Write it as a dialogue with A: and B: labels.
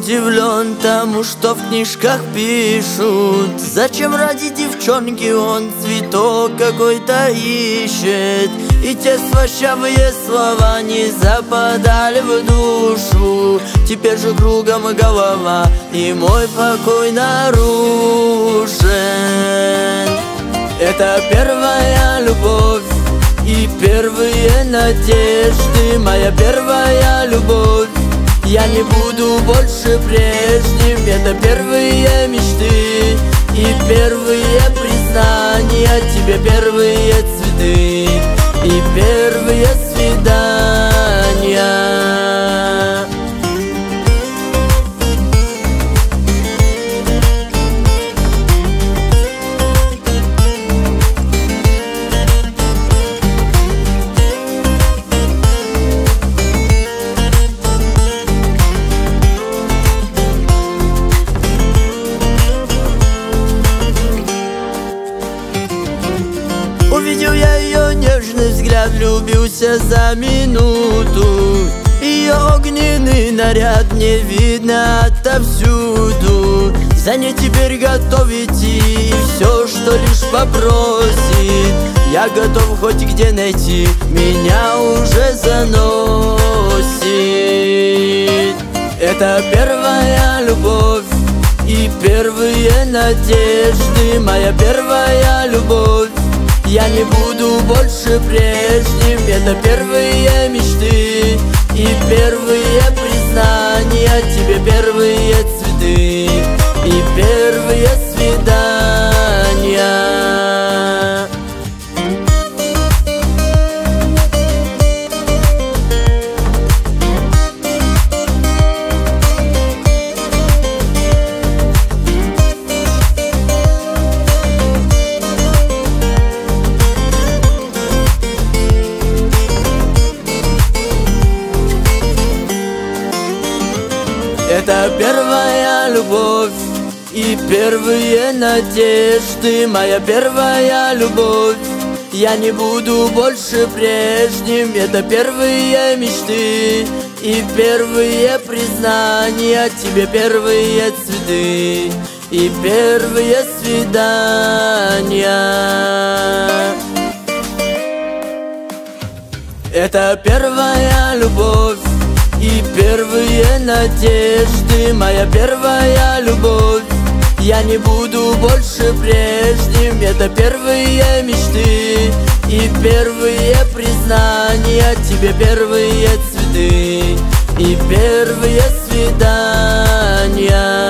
A: удивлен тому, что в книжках пишут. Зачем ради девчонки он цветок какой-то ищет? И те слащавые слова не западали в душу. Теперь же кругом голова, и мой покой нарушен. Это первая любовь и первые надежды, моя первая любовь. Я не буду больше прежним. Это первые мечты и первые признания, тебе первые цветы и первые свидания. Увидел я ее нежный взгляд, влюбился за минуту. Ее огненный наряд мне видно отовсюду. За ней теперь готов идти, и все, что лишь попросит. Я готов хоть где найти, меня уже заносит. Это первая любовь и первые надежды, моя первая любовь. Я не буду больше прежним. Это первые мечты и первые признания, тебе первые цветы и первые свидания. Это первая любовь и первые надежды, моя первая любовь. Я не буду больше прежним. Это первые мечты и первые признания, тебе первые цветы и первые свидания. Это первая любовь и первые надежды, моя первая любовь. Я не буду больше прежним. Это первые мечты и первые признания, тебе первые цветы и первые свидания.